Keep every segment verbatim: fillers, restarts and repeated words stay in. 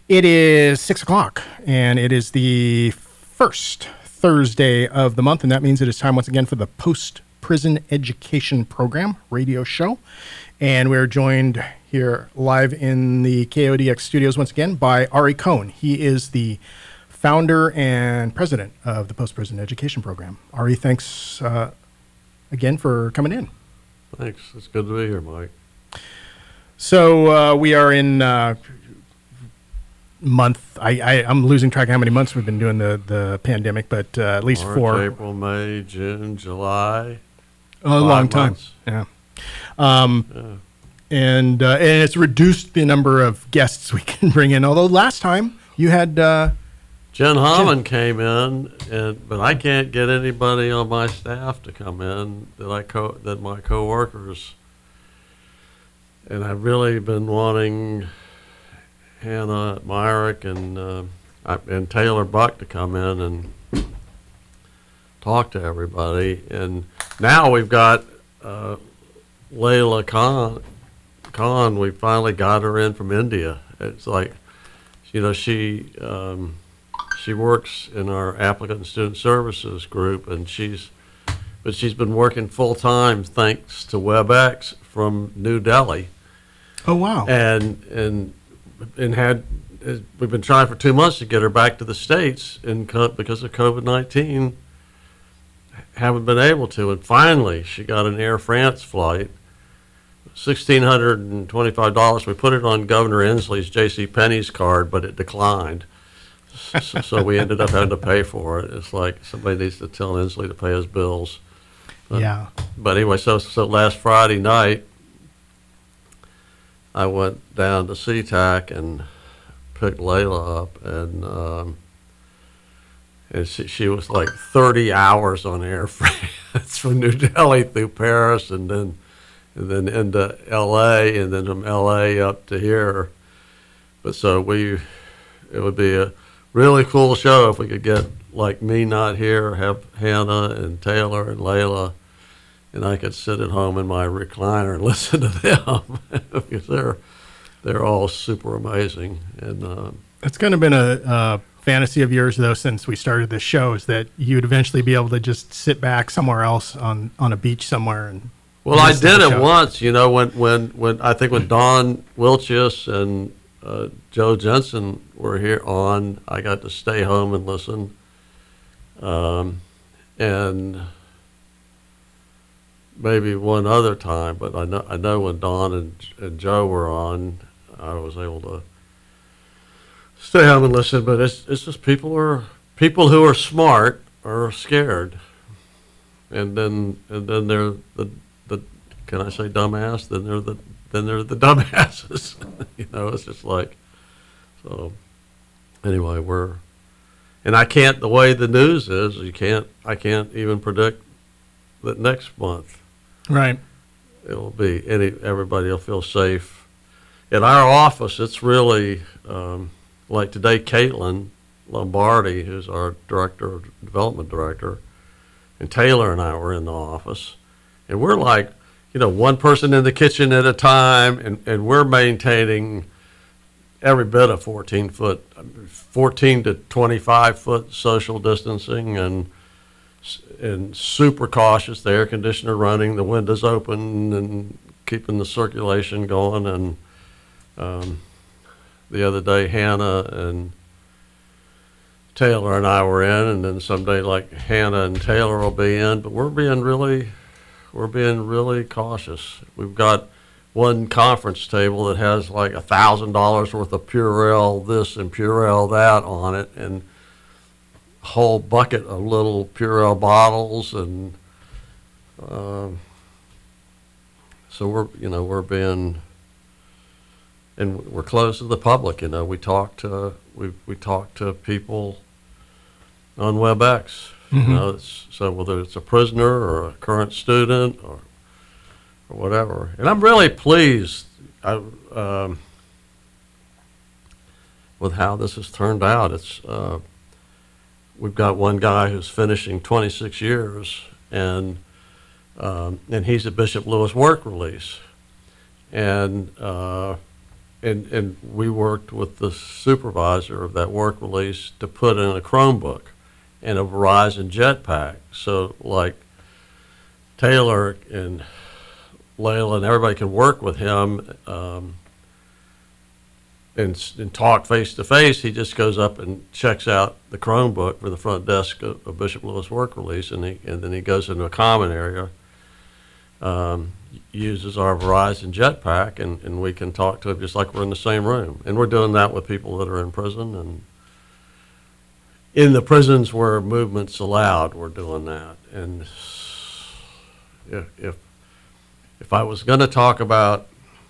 It is six o'clock, and it is the first Thursday of the month, and that means it is time once again for the Post-Prison Education Program radio show. And we're joined here live in the K O D X studios once again by Ari Cohn. He is the founder and president of the Post-Prison Education Program. Ari, thanks uh, again for coming in. Thanks. It's good to be here, Mike. So uh, we are in uh, month, I, I, I'm losing track of how many months we've been doing the, the pandemic, but uh, at least March, four. April, May, June, July. A long time. Months. Yeah. Um, yeah. And, uh, and it's reduced the number of guests we can bring in, although last time you had... Uh, Jen Hammond came in, and but I can't get anybody on my staff to come in that I co- that my coworkers. And I've really been wanting Hannah Myrick and uh, and Taylor Buck to come in and talk to everybody. And now we've got uh, Layla Khan. Khan, we finally got her in from India. It's like, you know, she um, she works in our applicant and student services group, and she's but she's been working full time thanks to WebEx from New Delhi. Oh wow! And and and had we've been trying for two months to get her back to the States, and co- because of COVID nineteen, haven't been able to. And finally, she got an Air France flight, sixteen hundred and twenty-five dollars. We put it on Governor Inslee's J C Penney's card, but it declined. so, so we ended up having to pay for it. It's like somebody needs to tell Inslee to pay his bills. But, yeah. But anyway, so so last Friday night, I went down to SeaTac and picked Layla up, and um, and she, she was like thirty hours on Air France from New Delhi through Paris, and then and then into L A, and then from L A up to here. But so we, it would be a really cool show if we could get like me not here, have Hannah and Taylor and Layla, and I could sit at home in my recliner and listen to them because they're they're all super amazing. And uh, it's kind of been a, a fantasy of yours, though, since we started this show, is that you'd eventually be able to just sit back somewhere else on, on a beach somewhere. And well, I did it once, you know, when when when I think when Don Wilchius and uh, Joe Jensen were here on, I got to stay home and listen. Um, and maybe one other time, but I know I know when Don and, and Joe were on, I was able to stay home and listen. But it's it's just people are people who are smart are scared, and then and then they're the the can I say dumbass? Then they're the then they're the dumbasses. You know, it's just like so. Anyway, we're and I can't the way the news is, you can't I can't even predict that next month. Right. It'll be any everybody will feel safe. At our office, it's really um, like today. Caitlin Lombardi, who's our director, development director, and Taylor and I were in the office, and we're like, you know, one person in the kitchen at a time, and, and we're maintaining every bit of fourteen foot, fourteen to twenty-five foot social distancing, and. and super cautious, the air conditioner running, the windows open, and keeping the circulation going. And um, the other day, Hannah and Taylor and I were in, and then someday, like Hannah and Taylor will be in. But we're being really, we're being really cautious. We've got one conference table that has like a thousand dollars worth of Purell this and Purell that on it, and whole bucket of little Purell bottles, and um, so we're you know we're being and we're closed to the public. You know, we talk to we we talk to people on WebEx. Mm-hmm. You know, it's, so whether it's a prisoner or a current student or or whatever, and I'm really pleased I, um, with how this has turned out. It's uh, We've got one guy who's finishing twenty-six years, and um, and he's at Bishop Lewis work release, and uh, and and we worked with the supervisor of that work release to put in a Chromebook and a Verizon Jetpack. So like Taylor and Layla and everybody can work with him um, and, and talk face to face. He just goes up and checks out the Chromebook for the front desk of, of Bishop Lewis work release, and he and then he goes into a common area. Um, uses our Verizon Jetpack, and, and we can talk to him just like we're in the same room. And we're doing that with people that are in prison, and in the prisons where movement's allowed, we're doing that. And if if, if I was going to talk about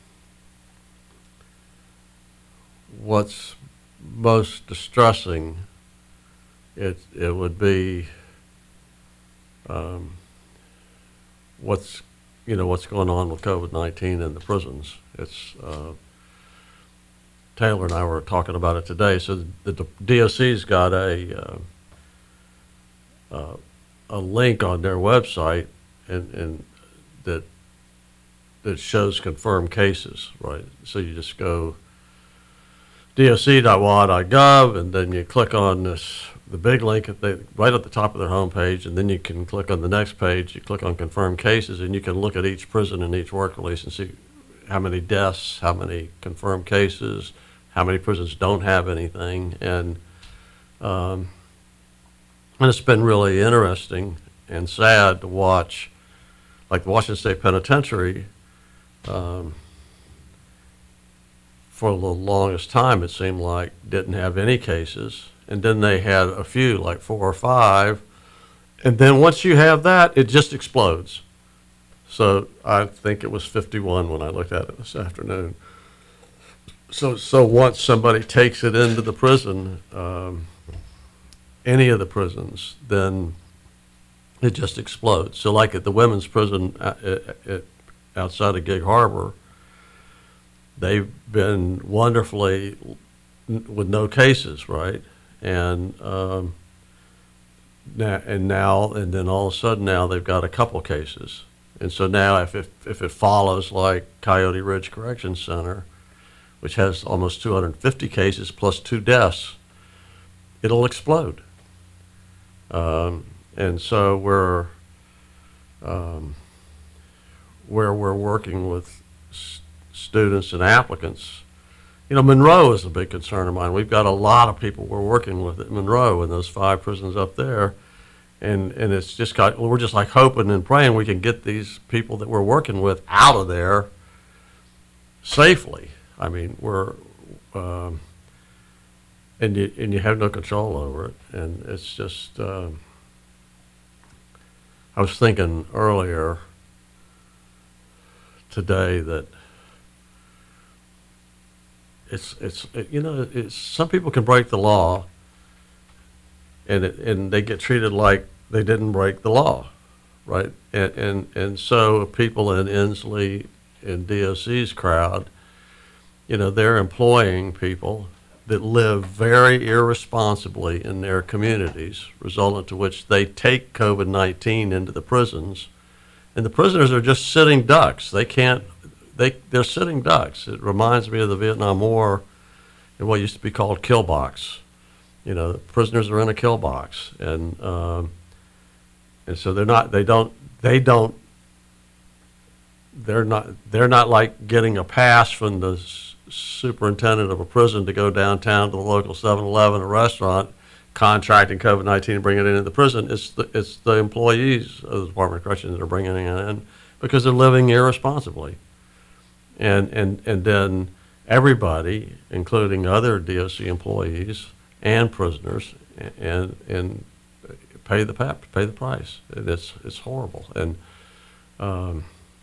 what's most distressing, it it would be um, what's you know, what's going on with COVID nineteen in the prisons. It's, uh, Taylor and I were talking about it today. So the, the D O C's got a, uh, uh, a link on their website and, and that, that shows confirmed cases, right? So you just go D O C dot w a dot gov, and then you click on this, the big link at the, right at the top of their homepage, and then you can click on the next page. You click on confirmed cases, and you can look at each prison and each work release and see how many deaths, how many confirmed cases, how many prisons don't have anything, and um, and it's been really interesting and sad to watch, like the Washington State Penitentiary. Um, for the longest time, it seemed like didn't have any cases. And then they had a few, like four or five. And then once you have that, it just explodes. So I think it was fifty-one when I looked at it this afternoon. So so once somebody takes it into the prison, um, any of the prisons, then it just explodes. So like at the women's prison at, at, outside of Gig Harbor, they've been wonderfully with no cases, right? And um, now, and now, and then all of a sudden now they've got a couple cases. And so now if it, if it follows like Coyote Ridge Correction Center, which has almost two hundred fifty cases plus two deaths, it'll explode. Um, and so we're, um, where we're working with s- students and applicants. You know, Monroe is a big concern of mine. We've got a lot of people we're working with at Monroe in those five prisons up there. And and it's just got, well, we're just like hoping and praying we can get these people that we're working with out of there safely. I mean, we're, um, and you and you have no control over it. And it's just, um, I was thinking earlier today that It's it's it, you know it's some people can break the law, and it, and they get treated like they didn't break the law, right? And and and so people in Inslee and D O C's crowd, you know, they're employing people that live very irresponsibly in their communities, resultant to which they take COVID nineteen into the prisons, and the prisoners are just sitting ducks. They can't. They, they're sitting ducks. It reminds me of the Vietnam War and what used to be called kill box. You know, prisoners are in a kill box, and um, and so they're not. They don't. They don't. They're not. They're not like getting a pass from the s- superintendent of a prison to go downtown to the local seven eleven or restaurant, contracting COVID nineteen and bringing it into the prison. It's the it's the employees of the Department of Corrections that are bringing it in because they're living irresponsibly. And, and and then everybody, including other D O C employees and prisoners, and and pay the pay the price. And it's it's horrible. And um,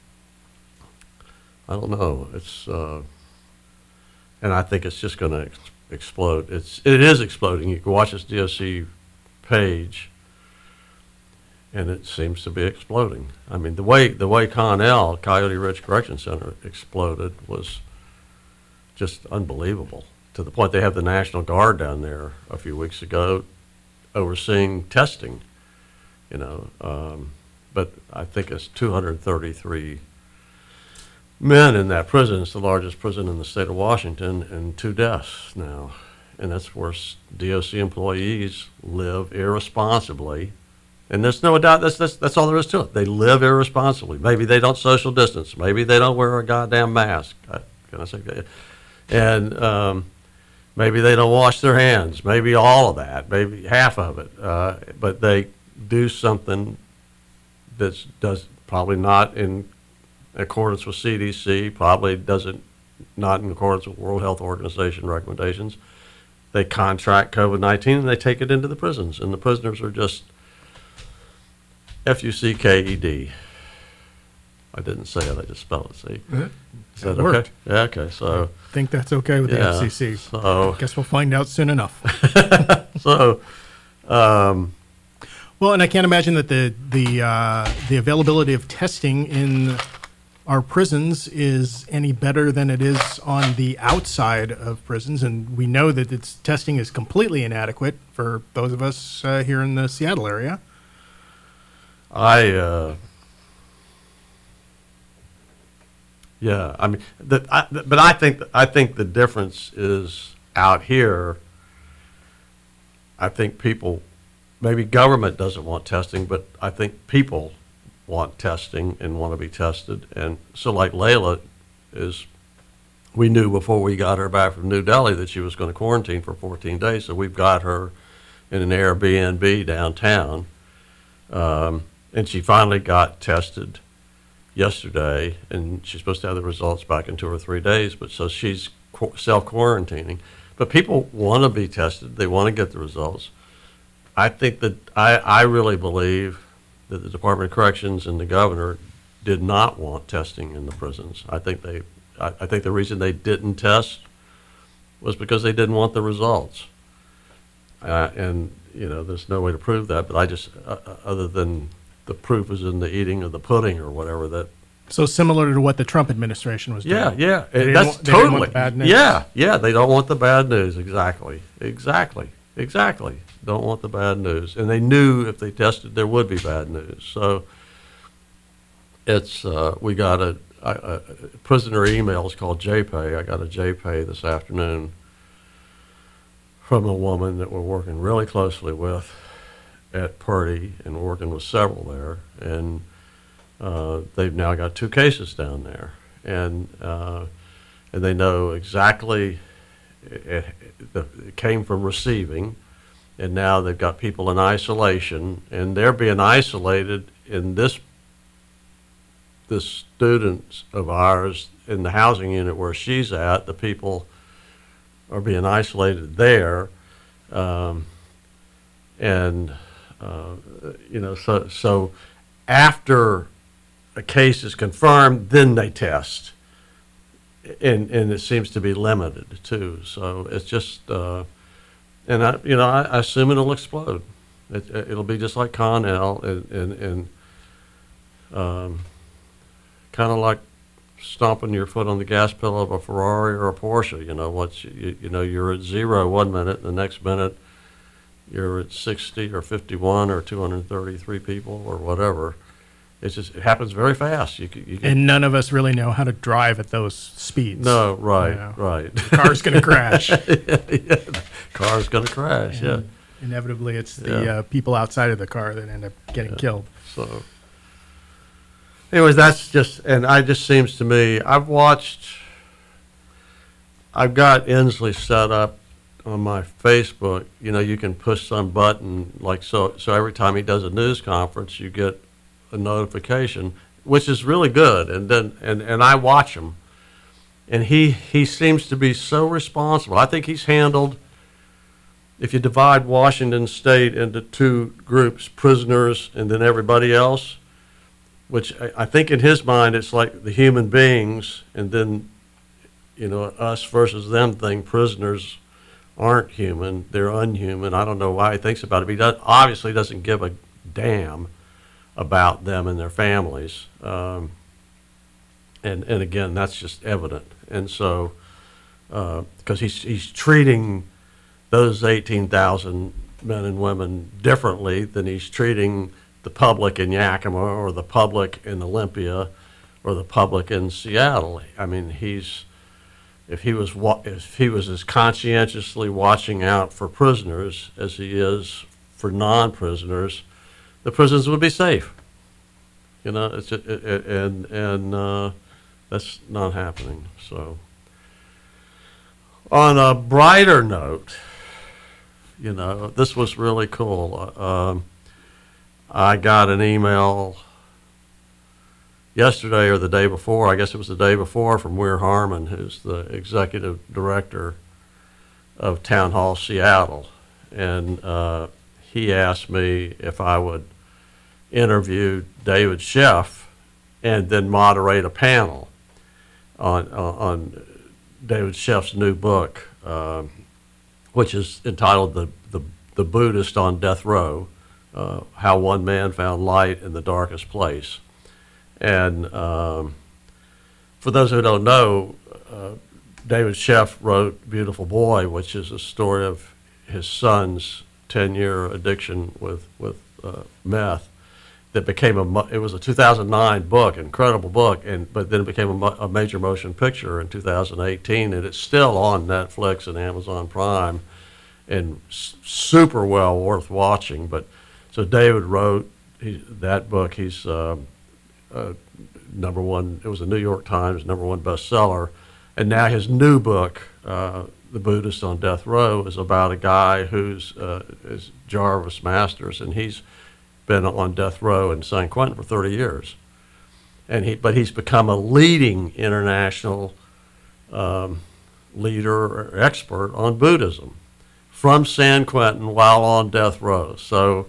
I don't know. It's uh, and I think it's just going to ex- explode. It's it is exploding. You can watch this D O C page, and it seems to be exploding. I mean, the way the way Connell, Coyote Ridge Correction Center, exploded was just unbelievable, to the point they have the National Guard down there a few weeks ago overseeing testing, you know. Um, but I think it's two hundred thirty-three men in that prison. It's the largest prison in the state of Washington, and two deaths now. And that's where D O C employees live irresponsibly. And there's no doubt that's, that's, that's all there is to it. They live irresponsibly. Maybe they don't social distance. Maybe they don't wear a goddamn mask. Can I say that? And um, maybe they don't wash their hands. Maybe all of that. Maybe half of it. Uh, but they do something that's does probably not in accordance with C D C, probably doesn't not in accordance with World Health Organization recommendations. They contract COVID nineteen and they take it into the prisons, and the prisoners are just F U C K E D. I didn't say it, I just spelled it, see? It, Is that it worked. okay? Yeah, okay, so. I think that's okay with yeah, the F C C. So. Guess we'll find out soon enough. so, um, well, and I can't imagine that the the uh, the availability of testing in our prisons is any better than it is on the outside of prisons, and we know that its testing is completely inadequate for those of us uh, here in the Seattle area. I, uh, yeah, I mean, the, I, but I think I think the difference is out here. I think people, maybe government doesn't want testing, but I think people want testing and want to be tested. And so like Layla is, we knew before we got her back from New Delhi that she was going to quarantine for fourteen days. So we've got her in an Airbnb downtown. Um, and she finally got tested yesterday, and she's supposed to have the results back in two or three days. But so she's qu- self-quarantining. But people want to be tested. They want to get the results. I think that I, I really believe that the Department of Corrections and the governor did not want testing in the prisons. I think they, I, I think the reason they didn't test was because they didn't want the results. Uh, and you know, there's no way to prove that. But I just, uh, other than the proof is in the eating of the pudding or whatever that. So similar to what the Trump administration was doing. Yeah, yeah, They didn't that's want- they didn't want totally. the bad news. Yeah, yeah, they don't want the bad news. Exactly, exactly, exactly. Don't want the bad news, and they knew if they tested there would be bad news. So it's uh, we got a, a, a prisoner emails called J P A Y. I got a J P A Y this afternoon from a woman that we're working really closely with at Purdy, and we're working with several there, and uh, they've now got two cases down there, and uh, and they know exactly it, it, it came from receiving. And now they've got people in isolation, and they're being isolated in this, the students of ours in the housing unit where she's at, the people are being isolated there. Um, and, uh, you know, so, so after a case is confirmed, then they test. And, and it seems to be limited too. So it's just, uh, And I, you know, I, I assume it'll explode. It, it'll be just like Connell, and and, and um, kind of like stomping your foot on the gas pedal of a Ferrari or a Porsche. You know, once you, you know you're at zero one minute, the next minute you're at sixty or fifty-one or two hundred thirty-three people or whatever. It's just it happens very fast. You, you can, And none of us really know how to drive at those speeds. no, right, You know. right. The car's going to crash. yeah, the car's gonna crash. And yeah. Inevitably, it's the Yeah. uh, people outside of the car that end up getting Yeah. killed. So, anyways, that's just, and I just seems to me, I've watched, I've got Inslee set up on my Facebook. You know, you can push some button, like, so, so every time he does a news conference, you get a notification, which is really good. And then, and, and I watch him, and he, he seems to be so responsible. I think he's handled, if you divide Washington State into two groups, prisoners and then everybody else, which I, I think in his mind it's like the human beings, and then, you know, us versus them thing. Prisoners aren't human; they're unhuman. I don't know why he thinks about it. But he does, obviously doesn't give a damn about them and their families. Um, and and again, that's just evident. And so, because uh, he's he's treating those eighteen thousand men and women differently than he's treating the public in Yakima or the public in Olympia or the public in Seattle. I mean, he's if he was wa- if he was as conscientiously watching out for prisoners as he is for non-prisoners, the prisons would be safe. You know, it's it, it, and and uh, that's not happening. So, on a brighter note, you know, this was really cool. Uh, um, I got an email yesterday or the day before, I guess it was the day before, from Weir Harmon, who's the executive director of Town Hall Seattle. And uh, he asked me if I would interview David Sheff and then moderate a panel on, on, on David Sheff's new book, uh, which is entitled The, the, the Buddhist on Death Row, uh, How One Man Found Light in the Darkest Place. And um, for those who don't know, uh, David Sheff wrote Beautiful Boy, which is a story of his son's ten-year addiction with, with uh, meth. That became a, it was a two thousand nine book, incredible book, and but then it became a, a major motion picture in two thousand eighteen, and it's still on Netflix and Amazon Prime, and s- super well worth watching. But so David wrote he, that book. He's uh, uh, number one. It was a New York Times number one bestseller, and now his new book, uh, The Buddhist on Death Row, is about a guy who's uh, is Jarvis Masters, and he's been on death row in San Quentin for thirty years, and he but he's become a leading international um, leader or expert on Buddhism from San Quentin while on death row. So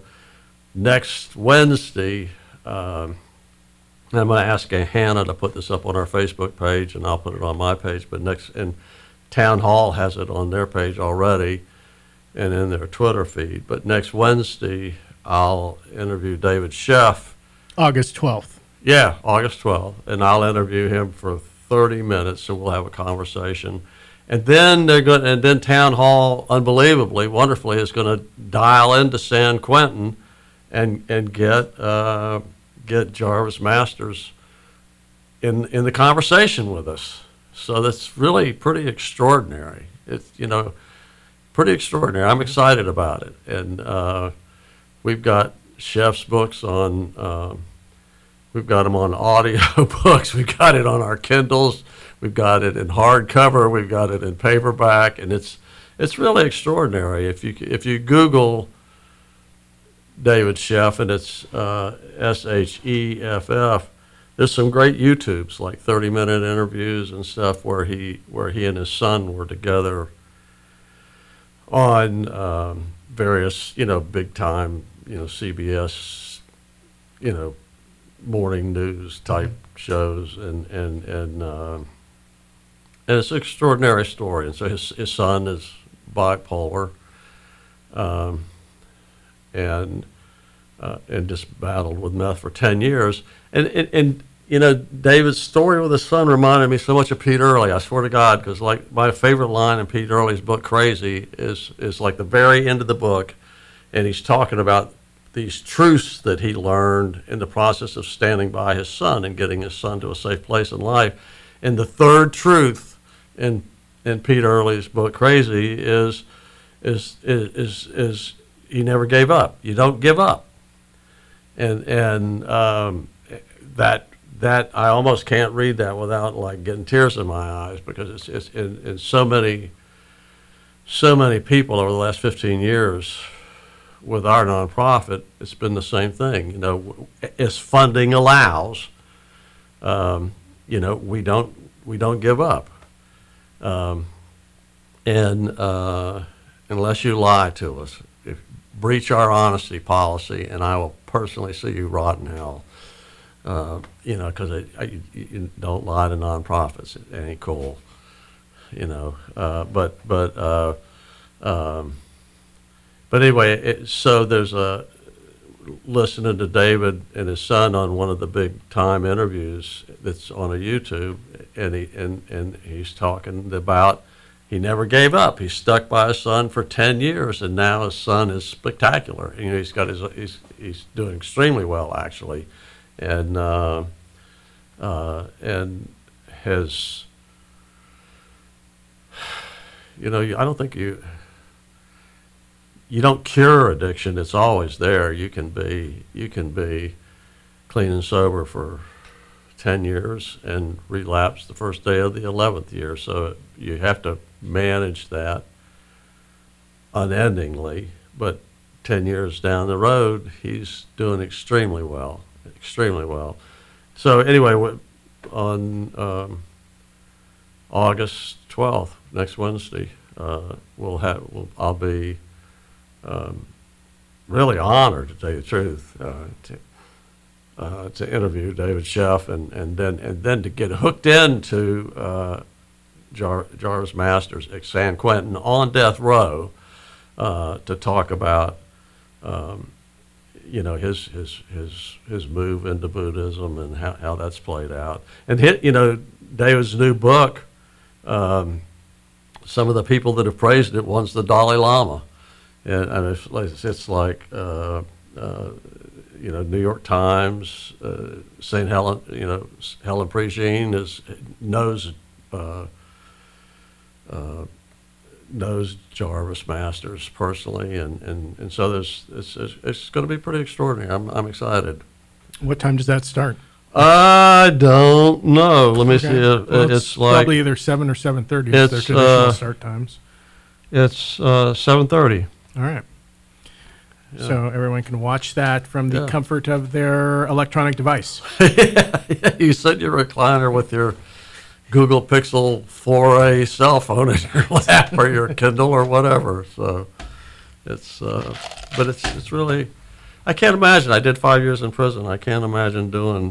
next Wednesday, um, I'm going to ask Hannah to put this up on our Facebook page, and I'll put it on my page. But next, and Town Hall has it on their page already, and in their Twitter feed. But next Wednesday, I'll interview David Sheff. August twelfth. Yeah, August twelfth. And I'll interview him for thirty minutes, so we'll have a conversation. And then they're going, and then Town Hall, unbelievably, wonderfully, is going to dial into San Quentin and and get uh, get Jarvis Masters in in the conversation with us. So that's really pretty extraordinary. It's, you know, pretty extraordinary. I'm excited about it. And uh, we've got Sheff's books on, um, we've got them on audio books. We've got it on our Kindles. We've got it in hardcover. We've got it in paperback. And it's it's really extraordinary. If you if you Google David Sheff, and it's uh, S H E F F, there's some great YouTubes, like thirty-minute interviews and stuff, where he where he and his son were together on um, various, you know, big-time, you know, C B S, you know, morning news type shows, and and and uh, and it's an extraordinary story. And so his his son is bipolar, um, and uh, and just battled with meth for ten years. And, and and you know, David's story with his son reminded me so much of Pete Early. I swear to God, because like my favorite line in Pete Early's book Crazy is is like the very end of the book, and he's talking about these truths that he learned in the process of standing by his son and getting his son to a safe place in life. And the third truth in in Pete Early's book Crazy is is is is, is he never gave up. You don't give up. And and um, that that I almost can't read that without like getting tears in my eyes, because it's it's in, in so many so many people over the last fifteen years with our nonprofit. It's been the same thing. You know, as funding allows, um, you know, we don't we don't give up, um, and uh, unless you lie to us, if breach our honesty policy, and I will personally see you rot in hell. Uh, you know, because you, you don't lie to nonprofits. It ain't cool. You know, uh, but but uh, um, but anyway, it, so there's a listening to David and his son on one of the big time interviews that's on a YouTube, and he and and he's talking about he never gave up. He stuck by his son for ten years, and now his son is spectacular. You know, he's got his he's he's doing extremely well actually, and uh, uh, and has, you know, I don't think you, you don't cure addiction. It's always there. You can be, you can be clean and sober for ten years and relapse the first day of the eleventh year. So you have to manage that unendingly, but ten years down the road, he's doing extremely well, extremely well. So anyway, on um, August twelfth, next Wednesday, uh, we'll have, we'll, I'll be um, really honored, to tell you the truth, uh, to, uh, to interview David Sheff, and, and then and then to get hooked into uh, Jar, Jarvis Masters at San Quentin on death row, uh, to talk about um, you know, his his his his move into Buddhism and how, how that's played out. And hit, you know, David's new book, um, some of the people that have praised it, one's the Dalai Lama, and, and it's, like- it's like uh, uh, you know, New York Times, uh, Saint Helen, you know, Helen Prejean is knows. Uh, uh, knows Jarvis Masters personally, and, and, and so there's it's it's, it's going to be pretty extraordinary. I'm I'm excited. What time does that start? I don't know. Let me Okay. see. Uh, Well, it's, like probably either seven or seven thirty. Is their It's, traditional uh, start times. it's uh, seven thirty. All right. Yeah. So everyone can watch that from the Yeah. comfort of their electronic device. yeah, you sit in your recliner with your Google Pixel four A cell phone in your lap or your Kindle or whatever. So it's, uh, but it's it's really, I can't imagine. I did five years in prison. I can't imagine doing,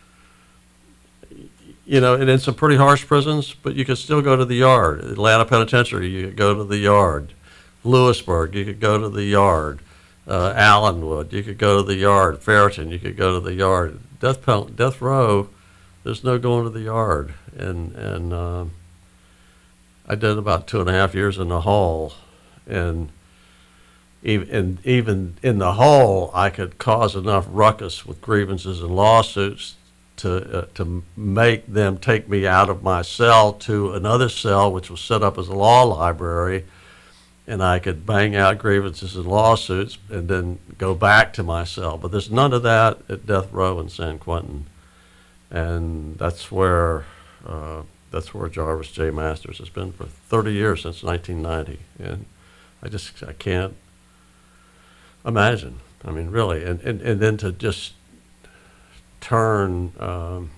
you know, and in some pretty harsh prisons, but you could still go to the yard. Atlanta Penitentiary, you could go to the yard. Lewisburg, you could go to the yard. Uh, Allenwood, you could go to the yard. Ferriton, you could go to the yard. Death penalty, death row, there's no going to the yard. And and um, I did about two and a half years in the hall, and even and even in the hall, I could cause enough ruckus with grievances and lawsuits to uh, to make them take me out of my cell to another cell, which was set up as a law library, and I could bang out grievances and lawsuits and then go back to my cell. But there's none of that at death row in San Quentin, and that's where. Uh, that's where Jarvis J. Masters has been for thirty years, since nineteen ninety, and I just I can't imagine. I mean, really, and and, and then to just turn um,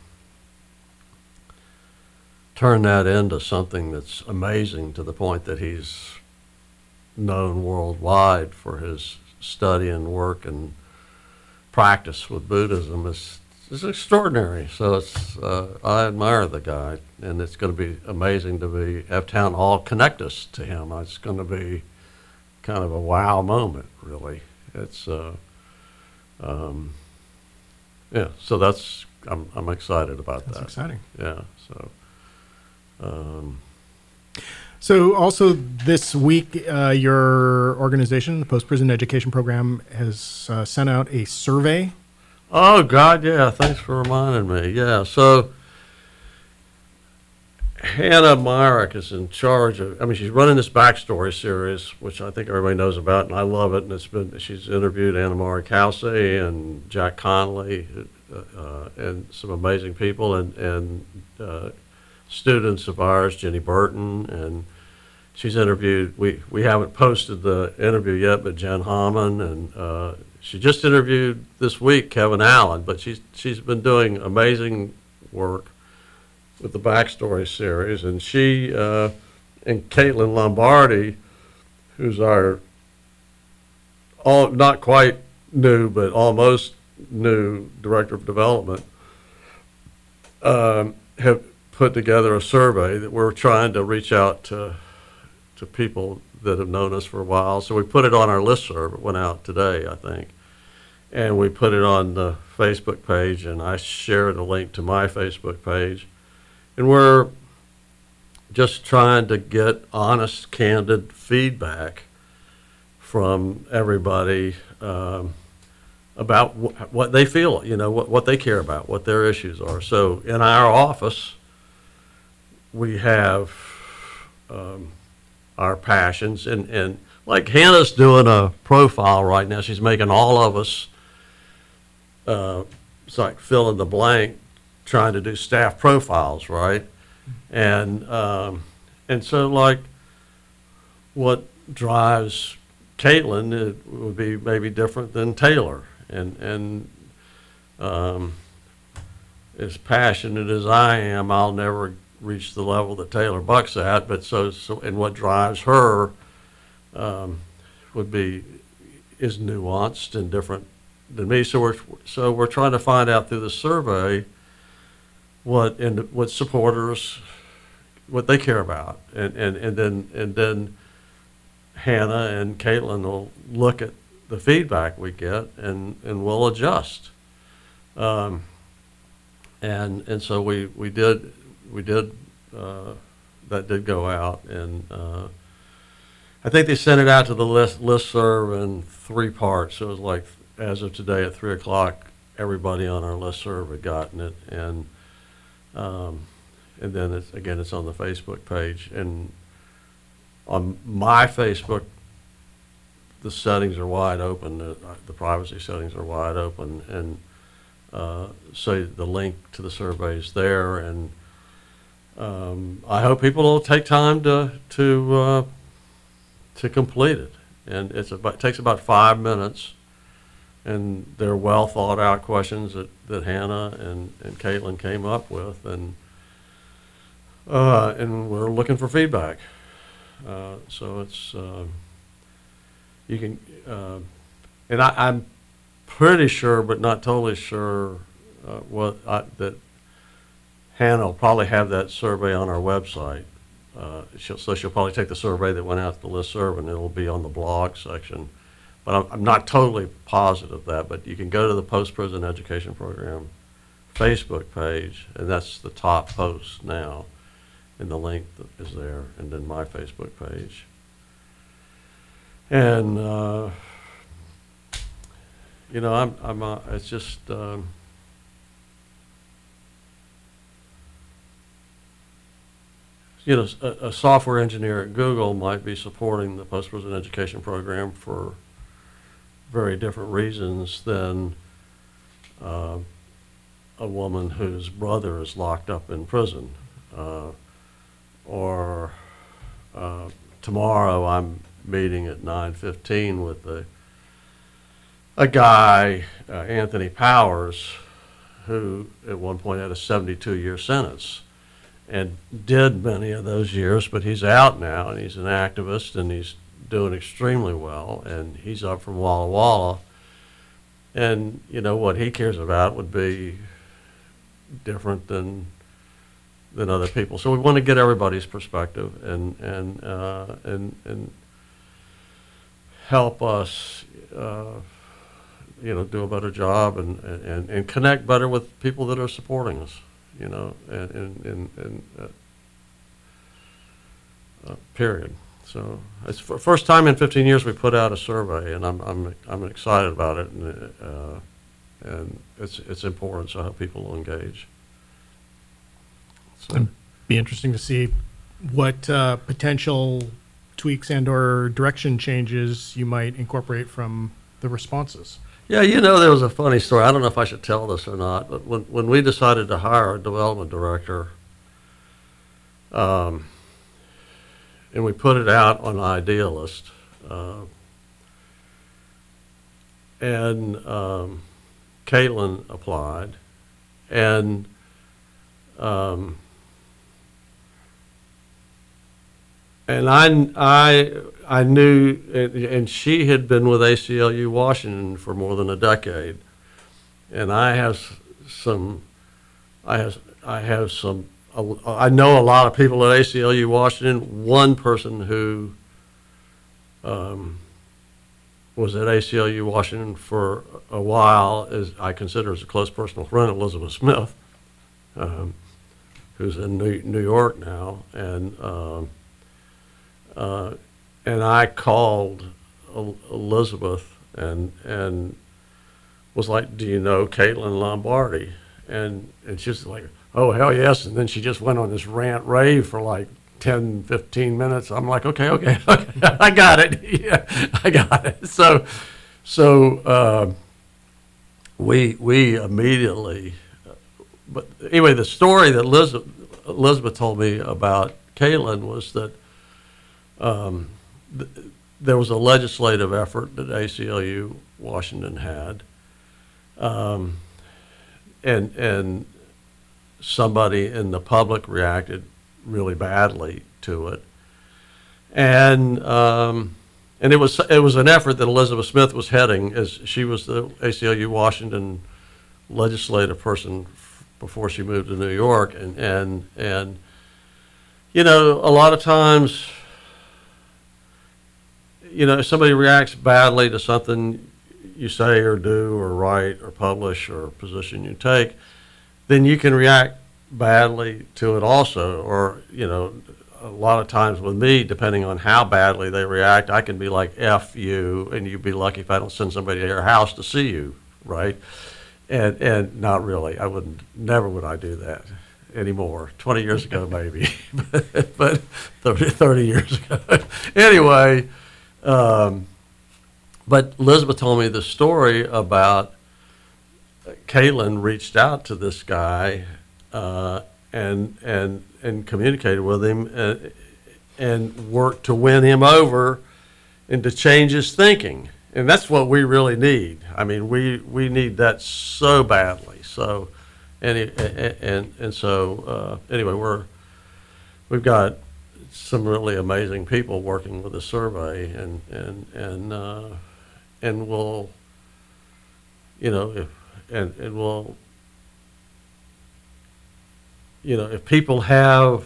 turn that into something that's amazing to the point that he's known worldwide for his study and work and practice with Buddhism is. It's extraordinary. So it's uh, I admire the guy, and it's going to be amazing to be have Town Hall connect us to him. It's going to be kind of a wow moment, really. It's uh, um, yeah. So that's I'm I'm excited about That's that. exciting. Yeah. So um, So also this week, uh, your organization, the Post Prison Education Program, has uh, sent out a survey. oh God, yeah. Thanks for reminding me. Yeah. So Hannah Myrick is in charge of. I mean, she's running this backstory series, which I think everybody knows about, and I love it. And it's been. She's interviewed Anna Mari Kelsey and Jack Connolly, uh, uh, and some amazing people, and and uh, students of ours, Jenny Burton, and she's interviewed. We we haven't posted the interview yet, but Jen Hammond, and uh, she just interviewed this week Kevin Allen. But she's she's been doing amazing work with the backstory series, and she uh, and Caitlin Lombardi, who's our all not quite new but almost new director of development, um, have put together a survey that we're trying to reach out to to people that have known us for a while. So we put it on our listserv. It went out today, I think, and we put it on the Facebook page, and I shared a link to my Facebook page. And we're just trying to get honest, candid feedback from everybody um, about wh- what they feel, you know, what, what they care about, what their issues are. So in our office, we have um, our passions, and, and like Hannah's doing a profile right now. She's making all of us, uh, it's like fill in the blank, trying to do staff profiles, right? And um, and so like what drives Caitlin, it would be maybe different than Taylor, and and um, as passionate as I am, I'll never reach the level that Taylor Buck's at. But so, so and what drives her um, would be is nuanced and different than me. So we're so we're trying to find out through the survey what and what supporters, what they care about, and and and then and then Hannah and Caitlin will look at the feedback we get, and and we'll adjust. Um, and and so we we did we did uh, that did go out, and uh, I think they sent it out to the list listserv in three parts. So it was like, as of today at three o'clock, everybody on our listserv had gotten it, and um, and then it's, again, it's on the Facebook page, and on my Facebook, the settings are wide open. The, the privacy settings are wide open, and uh, so the link to the survey is there, and um, I hope people will take time to to uh, to complete it. And it's about, it takes about five minutes, and they're well thought out questions that, that Hannah and, and Caitlin came up with, and uh, and we're looking for feedback. Uh, so it's uh, you can, uh, and I, I'm pretty sure, but not totally sure, uh, what I, that Hannah will probably have that survey on our website. Uh, she'll, so she'll probably take the survey that went out to the listserv, and it'll be on the blog section. But I'm, I'm not totally positive of that. But you can go to the Post-Prison Education Program Facebook page, and that's the top post now, and the link that is there, and then my Facebook page. And uh, you know, I'm, I'm, uh, it's just. Um, You know, a, a software engineer at Google might be supporting the post-prison education program for very different reasons than uh, a woman whose brother is locked up in prison. Uh, or uh, tomorrow I'm meeting at nine fifteen with a, a guy, uh, Anthony Powers, who at one point had a seventy-two year sentence and did many of those years, but he's out now, and he's an activist, and he's doing extremely well, and he's up from Walla Walla. And, you know, what he cares about would be different than than other people. So we want to get everybody's perspective, and and uh, and and help us, uh, you know, do a better job, and, and, and connect better with people that are supporting us. You know, and, and, and, and uh, uh, period. So it's the first time in fifteen years we put out a survey, and I'm I'm I'm excited about it, and uh, and it's it's important. So I hope people will engage. So it'd be interesting to see what uh, potential tweaks and or direction changes you might incorporate from the responses. Yeah, you know, there was a funny story. I don't know if I should tell this or not, but when, when we decided to hire a development director, um, and we put it out on Idealist, uh, and um, Caitlin applied, and um, and I, I, I knew, and, and she had been with A C L U Washington for more than a decade, and I have some, I have, I have some, I know a lot of people at A C L U Washington. One person who um, was at A C L U Washington for a while is, I consider as a close personal friend, Elizabeth Smith, um, who's in New, New York now, and. Um, Uh, and I called Elizabeth and and was like, "Do you know Caitlin Lombardi?" And and she was like, "Oh, hell yes." And then she just went on this rant rave for like ten, fifteen minutes. I'm like, okay, okay, okay, I got it. Yeah, I got it. So, so uh, we we immediately, but anyway, the story that Elizabeth, Elizabeth told me about Caitlin was that um, th- there was a legislative effort that A C L U Washington had, um, and and somebody in the public reacted really badly to it, and um, and it was it was an effort that Elizabeth Smith was heading, as she was the A C L U Washington legislative person f- before she moved to New York, and and and you know, a lot of times, you know, if somebody reacts badly to something you say or do or write or publish or position you take, then you can react badly to it also. Or, you know, a lot of times with me, depending on how badly they react, I can be like, F you, and you'd be lucky if I don't send somebody to your house to see you, right? And and not really. I wouldn't, never would I do that anymore. twenty years ago, maybe, but, but thirty, thirty years ago. Anyway, um, but Elizabeth told me the story about Caitlin reached out to this guy uh, and and and communicated with him and, and worked to win him over and to change his thinking. And that's what we really need. I mean, we, we need that so badly. So, and and and so uh, anyway, we're we've got some really amazing people working with the survey, and and and uh, and we'll, you know, if and and we'll, you know, if people have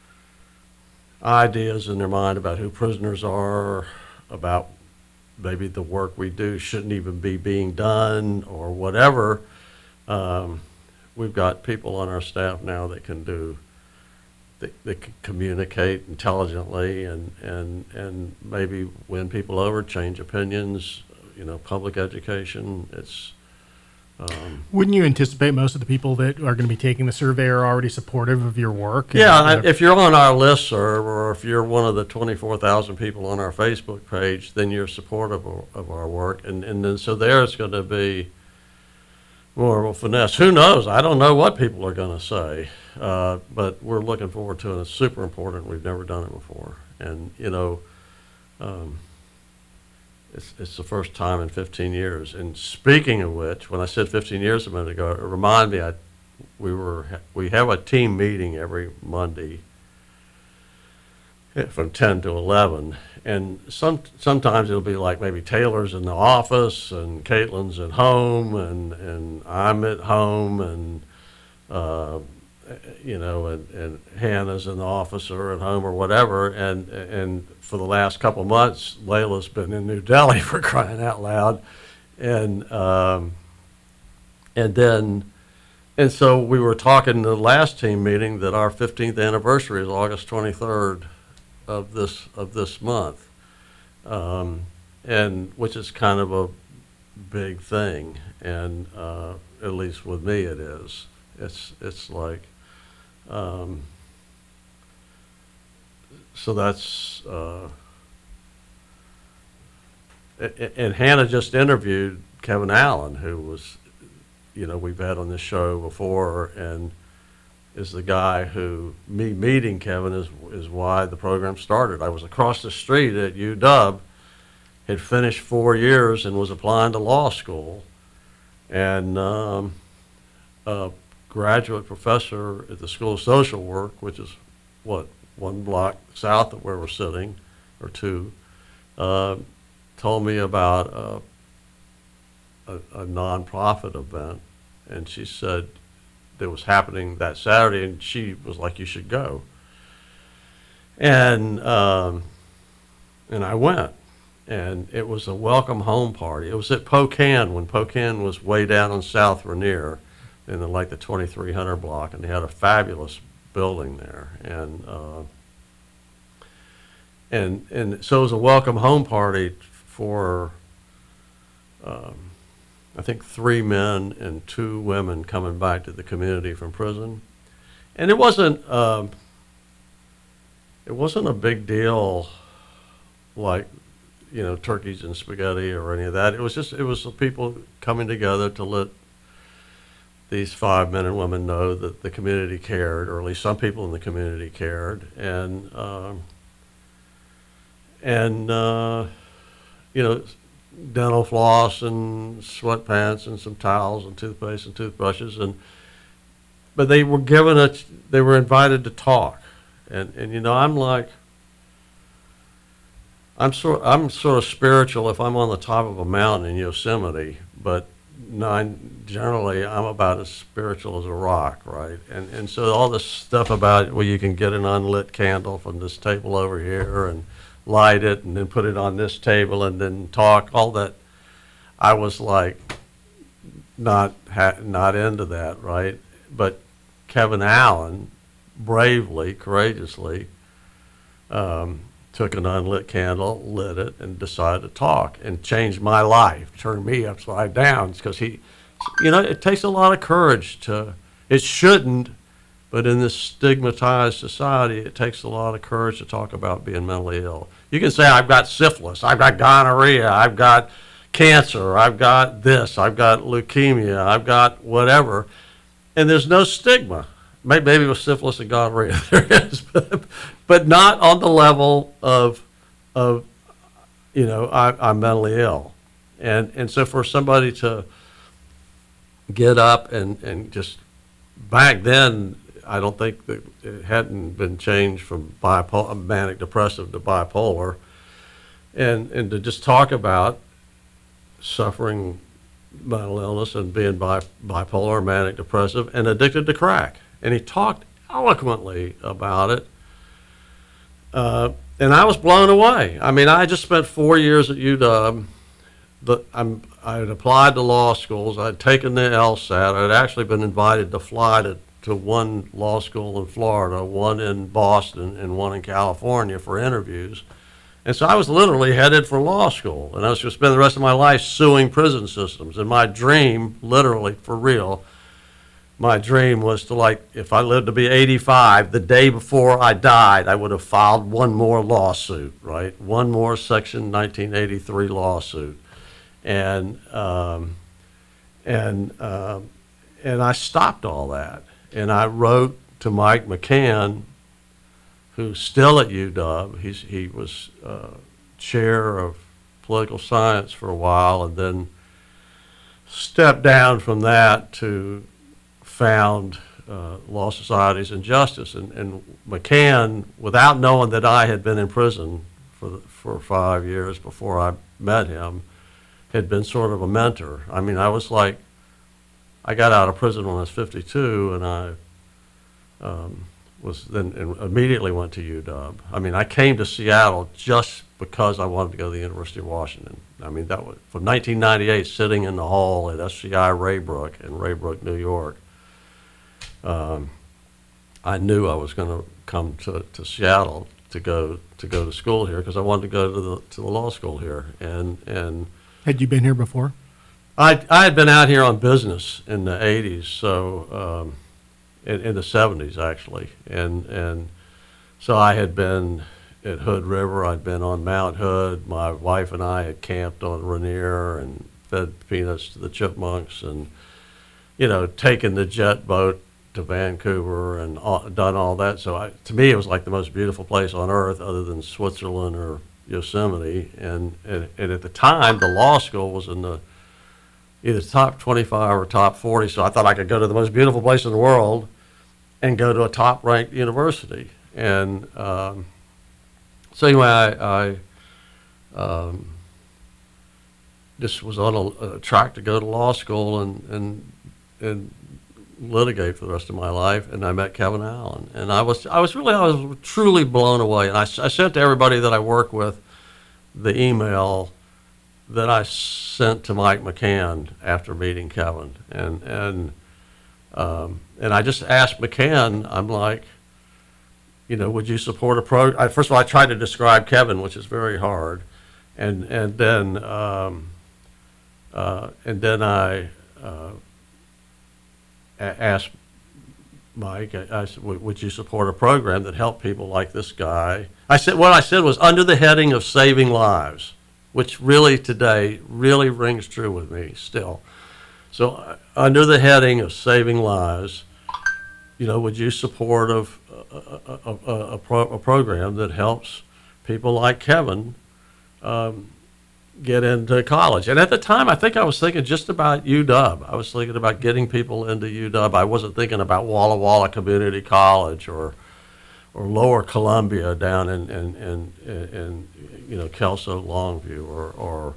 ideas in their mind about who prisoners are, about maybe the work we do shouldn't even be being done or whatever, um, we've got people on our staff now that can do, that, that can communicate intelligently and, and, and maybe win people over, change opinions, you know, public education. It's, um, Wouldn't you anticipate most of the people that are going to be taking the survey are already supportive of your work? yeah, And, uh, if you're on our listserv, or if you're one of the twenty-four thousand people on our Facebook page, then you're supportive of, of our work. And, and then so there's going to be more of a finesse. Who knows? I don't know what people are going to say, uh, but we're looking forward to it. It's super important. We've never done it before. And, you know, um, It's, it's the first time in fifteen years. And speaking of which, when I said fifteen years a minute ago, it reminded me, I, we were we have a team meeting every Monday from ten to eleven. And some sometimes it'll be like maybe Taylor's in the office and Caitlin's at home and, and I'm at home and, uh, you know, and, and Hannah's in the office or at home or whatever. And, and for the last couple of months, Layla's been in New Delhi, for crying out loud. And, um, and then, and so we were talking in the last team meeting that our fifteenth anniversary is August twenty-third of this, of this month. Um, and which is kind of a big thing. And, uh, at least with me it is. It's, it's like, Um, so that's, uh, and, and Hannah just interviewed Kevin Allen, who was, you know, we've had on this show before, and is the guy who, me meeting Kevin is, is why the program started. I was across the street at U W, had finished four years and was applying to law school, and, um, uh, graduate professor at the School of Social Work, which is, what, one block south of where we're sitting, or two, uh, told me about a, a, a nonprofit event, and she said that was happening that Saturday, and she was like, you should go. And, um, and I went, and it was a welcome home party. It was at Pocan, when Pocan was way down on South Rainier, in the, like the twenty-three hundred block, and they had a fabulous building there, and uh, and and so it was a welcome home party for um, I think, three men and two women coming back to the community from prison. And it wasn't, um, it wasn't a big deal like, you know, turkeys and spaghetti or any of that. It was just, it was the people coming together to let these five men and women know that the community cared, or at least some people in the community cared. And, um, and uh, you know, dental floss and sweatpants and some towels and toothpaste and toothbrushes. And, but they were given a, they were invited to talk. And, and, you know, I'm like, I'm sort, I'm sort of spiritual if I'm on the top of a mountain in Yosemite, but no, generally I'm about as spiritual as a rock, right? And, and so all this stuff about, well, you can get an unlit candle from this table over here and light it and then put it on this table and then talk, all that, I was like, not, ha- not into that, right? But Kevin Allen bravely, courageously, um, took an unlit candle, lit it, and decided to talk, and changed my life, turned me upside down. Because he, you know, it takes a lot of courage to, it shouldn't, but in this stigmatized society, it takes a lot of courage to talk about being mentally ill. You can say, I've got syphilis, I've got gonorrhea, I've got cancer, I've got this, I've got leukemia, I've got whatever, and there's no stigma. Maybe with syphilis and gonorrhea there is, but, but not on the level of, of you know, I, I'm mentally ill. And and so for somebody to get up and, and just, back then, I don't think that it hadn't been changed from bipolar, manic depressive to bipolar, and, and to just talk about suffering mental illness and being bi, bipolar, manic depressive, and addicted to crack. And he talked eloquently about it. Uh, and I was blown away. I mean, I just spent four years at U W. The, I'm, I had applied to law schools. I had taken the LSAT. I had actually been invited to fly to, to one law school in Florida, one in Boston, and one in California for interviews. And so I was literally headed for law school. And I was going to spend the rest of my life suing prison systems. And my dream, literally, for real, my dream was to, like, if I lived to be eighty-five, the day before I died, I would have filed one more lawsuit, right? One more Section nineteen eighty-three lawsuit. And um, and uh, and I stopped all that. And I wrote to Mike McCann, who's still at U W. He's, he was uh, chair of political science for a while, and then stepped down from that to found uh, Law Societies and Justice. And, and McCann, without knowing that I had been in prison for, the, for five years before I met him, had been sort of a mentor. I mean, I was like, I got out of prison when I was fifty-two, and I um, was then and immediately went to U W. I mean, I came to Seattle just because I wanted to go to the University of Washington. I mean, that was from nineteen ninety-eight, sitting in the hall at S C I Raybrook in Raybrook, New York. Um, I knew I was going to come to, to Seattle to go to go to school here because I wanted to go to the to the law school here. And and had you been here before? I I had been out here on business in the eighties, so um, in, in the seventies actually, and and so I had been at Hood River. I'd been on Mount Hood. My wife and I had camped on Rainier and fed peanuts to the chipmunks, and you know, taken the jet boat to Vancouver and all, done all that. So I, to me, it was like the most beautiful place on earth other than Switzerland or Yosemite. And, and, and at the time, the law school was in the either top twenty-five or top forty. So I thought I could go to the most beautiful place in the world and go to a top-ranked university. And um, so anyway, I, I um, just was on a, a track to go to law school and, and, and litigate for the rest of my life, and I met Kevin Allen, and I was I was really I was truly blown away. And I, I sent to everybody that I work with the email that I sent to Mike McCann after meeting Kevin, and and um, and I just asked McCann, I'm like, you know, would you support a pro? I, first of all, I tried to describe Kevin, which is very hard, and and then. Um, uh, and then I uh, a- asked Mike, I, I said, "Would would you support a program that helped people like this guy?" I said, what I said was under the heading of saving lives, which really today really rings true with me still. So uh, under the heading of saving lives, you know, would you support of a, a, a, a, a, pro, a program that helps people like Kevin um, get into college? And at the time, I think I was thinking just about U W. I was thinking about getting people into U W. I wasn't thinking about Walla Walla Community College or or Lower Columbia down in in, in, in you know Kelso Longview or or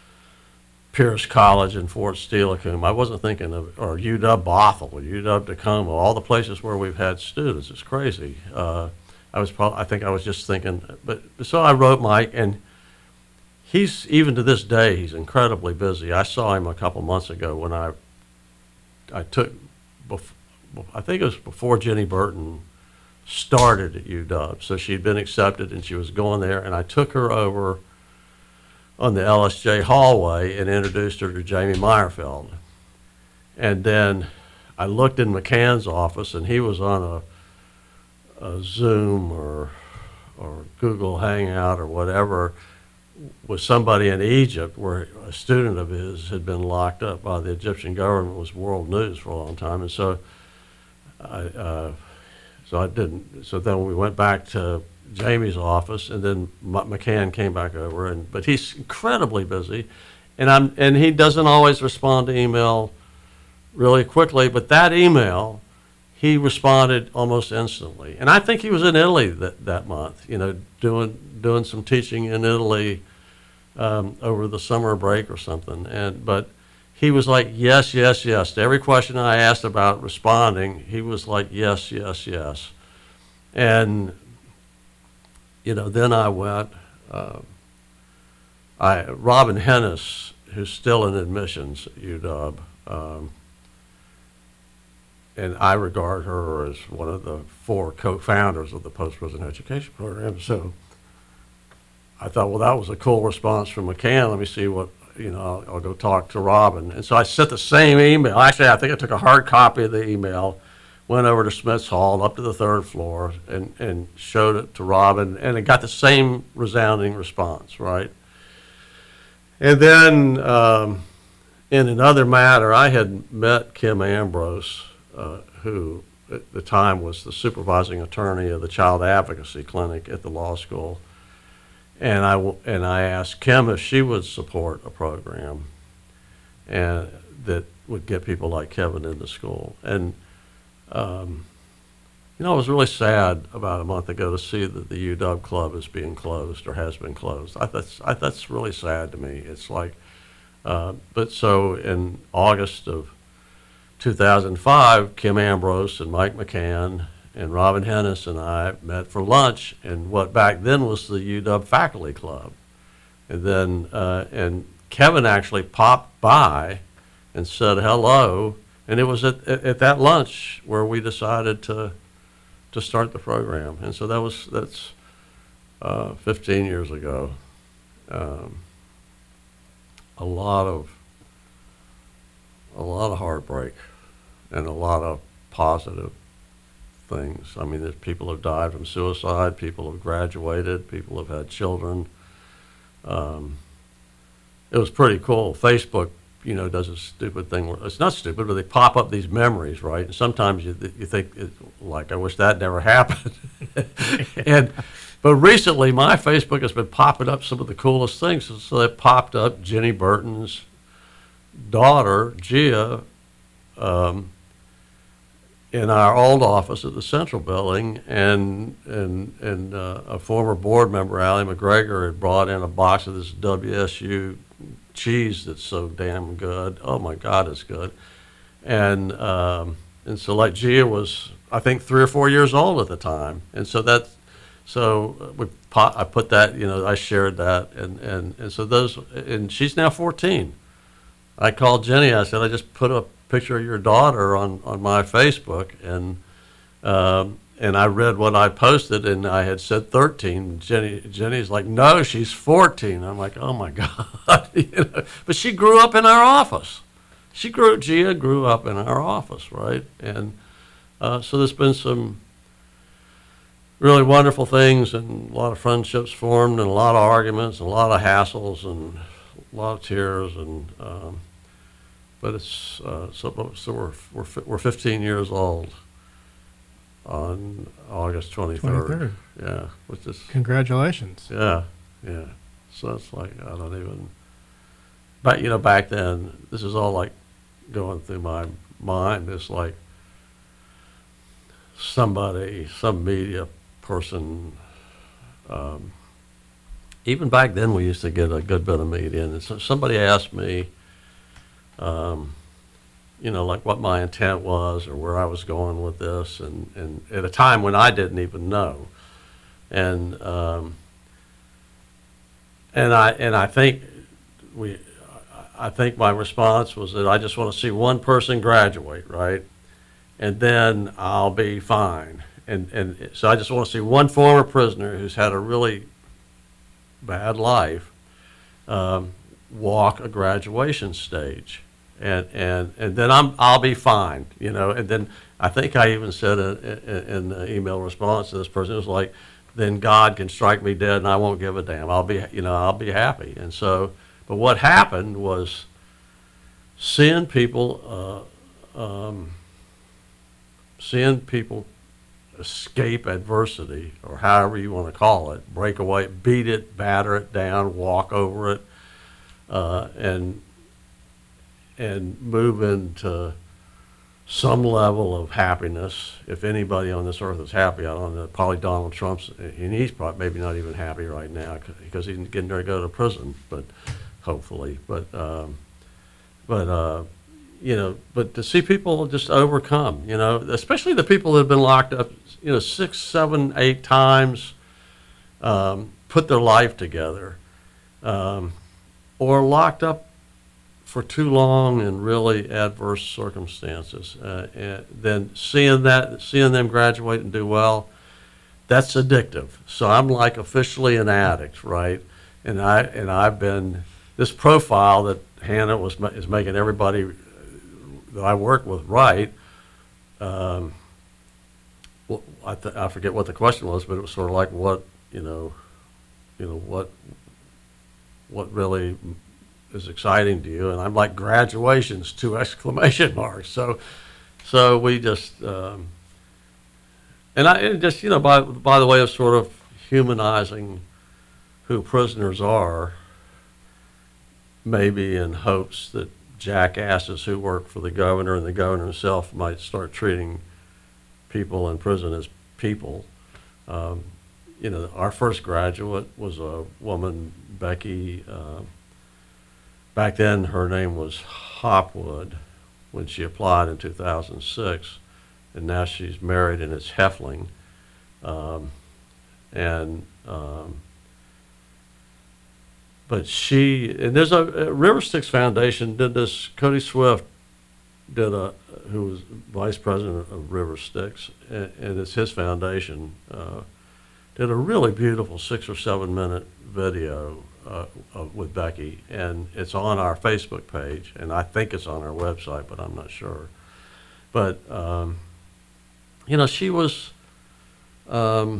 Pierce College in Fort Steilacoom. I wasn't thinking of, or U W Bothell, or U W Tacoma, all the places where we've had students. It's crazy. Uh, I was probably, I think I was just thinking, but so I wrote Mike, and he's, even to this day, he's incredibly busy. I saw him a couple months ago when I, I took, bef- I think it was before Jenny Burton started at U W. So she'd been accepted and she was going there, and I took her over on the L S J hallway and introduced her to Jamie Meyerfeld. And then I looked in McCann's office, and he was on a, a Zoom or or Google Hangout or whatever with somebody in Egypt, where a student of his had been locked up by the Egyptian government. It was world news for a long time. And so I, uh, so I didn't, so then we went back to Jamie's office, and then McCann came back over, and but he's incredibly busy, and I'm and he doesn't always respond to email really quickly, but that email he responded almost instantly. And I think he was in Italy that, that month, you know, doing doing some teaching in Italy um, over the summer break or something. And but he was like, yes, yes, yes. To every question I asked about responding, he was like, yes, yes, yes. And you know, then I went, uh, I, Robin Hennis, who's still in admissions at U W, um, and I regard her as one of the four co-founders of the Post-Prison Education Program. So I thought, well, that was a cool response from McCann. Let me see what, you know, I'll, I'll go talk to Robin. And so I sent the same email. Actually, I think I took a hard copy of the email, went over to Smith's Hall, up to the third floor, and, and showed it to Robin, and it got the same resounding response, right? And then um, in another matter, I had met Kim Ambrose, uh, who at the time was the supervising attorney of the Child Advocacy Clinic at the law school, and I, and I asked Kim if she would support a program and that would get people like Kevin into school. And Um, you know, I was really sad about a month ago to see that the U W club is being closed or has been closed. I, that's I, that's really sad to me. It's like, uh, but so in August of two thousand five, Kim Ambrose and Mike McCann and Robin Hennis and I met for lunch in what back then was the U W faculty club, and then uh, and Kevin actually popped by and said hello. And it was at, at that lunch where we decided to to start the program, and so that was that's uh, fifteen years ago. Um, a lot of a lot of heartbreak, and a lot of positive things. I mean, there's people have died from suicide, people have graduated, people have had children. Um, it was pretty cool. Facebook, you know, does a stupid thing. Where, it's not stupid, but they pop up these memories, right? And sometimes you you think, it, like, I wish that never happened. and but recently, my Facebook has been popping up some of the coolest things. So, so it popped up Jenny Burton's daughter, Gia, um, in our old office at the Central Building, and and and uh, a former board member, Allie McGregor, had brought in a box of this W S U cheese that's so damn good. Oh my God, it's good. And um, and so like Gia was, I think, three or four years old at the time, and so that, so we pot, I put that, you know, I shared that, and and and so those, and she's now fourteen. I called Jenny. I said, I just put a picture of your daughter on on my Facebook, and um, and I read what I posted, and I had said thirteen. Jenny, Jenny's like, no, she's fourteen. I'm like, oh my God. You know? But she grew up in our office. She grew, Gia grew up in our office, right? And uh, so there's been some really wonderful things, and a lot of friendships formed, and a lot of arguments, and a lot of hassles, and a lot of tears, and um, but it's uh, so so we're we're we're fifteen years old on August twenty-third. twenty-third. Yeah, which is Congratulations. yeah, yeah. So it's like I don't even. But you know, back then, this is all like going through my mind. It's like somebody, some media person. Um, even back then, we used to get a good bit of media, and so somebody asked me, um, you know, like what my intent was or where I was going with this, and, and at a time when I didn't even know, and um, and I and I think we, I think my response was that I just want to see one person graduate, right, and then I'll be fine, and and so I just want to see one former prisoner who's had a really bad life um, walk a graduation stage. And, and and then I'm I'll be fine, you know. And then I think I even said in, in the email response to this person, it was like, then God can strike me dead and I won't give a damn. I'll be you know I'll be happy. And so, but what happened was seeing people, uh, um, seeing people escape adversity, or however you want to call it, break away, beat it, batter it down, walk over it, uh, and. and move into some level of happiness. If anybody on this earth is happy, I don't know, probably Donald Trump's, and he's probably maybe not even happy right now because he's getting ready to go to prison, but hopefully. But, um, but uh, you know, but to see people just overcome, you know, especially the people that have been locked up, you know, six, seven, eight times, um, put their life together, um, or locked up for too long in really adverse circumstances, uh, and then seeing that, seeing them graduate and do well, that's addictive. So I'm like officially an addict, right? And I and I've been this profile that Hannah was is making everybody that I work with right. Um, well, I, th- I forget what the question was, but it was sort of like what you know, you know what what really is exciting to you, and I'm like graduations, two exclamation marks. So, so we just, um, and I and just you know by by the way of sort of humanizing who prisoners are, maybe in hopes that jackasses who work for the governor and the governor himself might start treating people in prison as people. Um, you know, our first graduate was a woman, Becky. Uh, Back then, her name was Hopwood when she applied in two thousand six, and now she's married and it's Heffling. Um, and um, but she and there's a, a River Styx Foundation did this. Cody Swift did a who was vice president of River Styx, and, and it's his foundation. Uh, did a really beautiful six or seven minute video. Uh, uh, with Becky, and it's on our Facebook page, and I think it's on our website, but I'm not sure. But um, you know, she was um,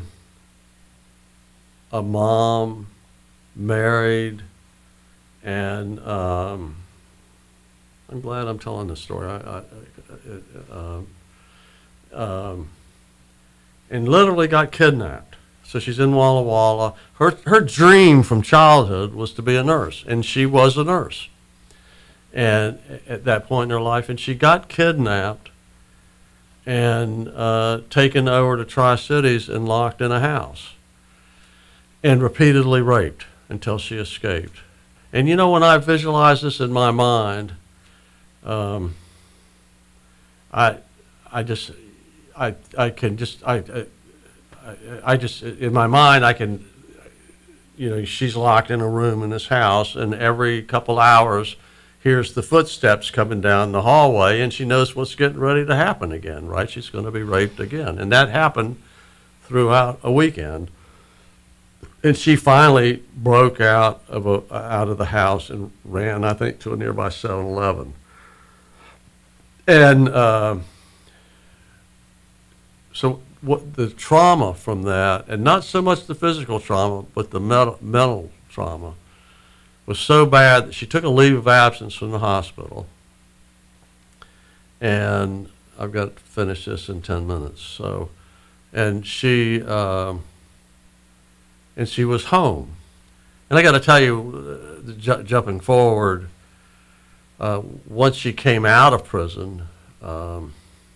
a mom, married, and um, I'm glad I'm telling this story. I, I, I, um, um, and literally got kidnapped. So she's in Walla Walla. Her her dream from childhood was to be a nurse, and she was a nurse. And at that point in her life, and she got kidnapped and uh, taken over to Tri-Cities and locked in a house and repeatedly raped until she escaped. And you know, when I visualize this in my mind, um, I I just I I can just I. I I just, in my mind, I can, you know, she's locked in a room in this house, and every couple hours, hears the footsteps coming down the hallway, and she knows what's getting ready to happen again, right? She's going to be raped again. And that happened throughout a weekend. And she finally broke out of a, out of the house and ran, I think, to a nearby seven eleven. And uh, so what the trauma from that, and not so much the physical trauma, but the mental, mental trauma, was so bad that she took a leave of absence from the hospital. And I've got to finish this in ten minutes. So, and she, um, and she was home. And I got to tell you, uh, ju- jumping forward, uh, once she came out of prison, um,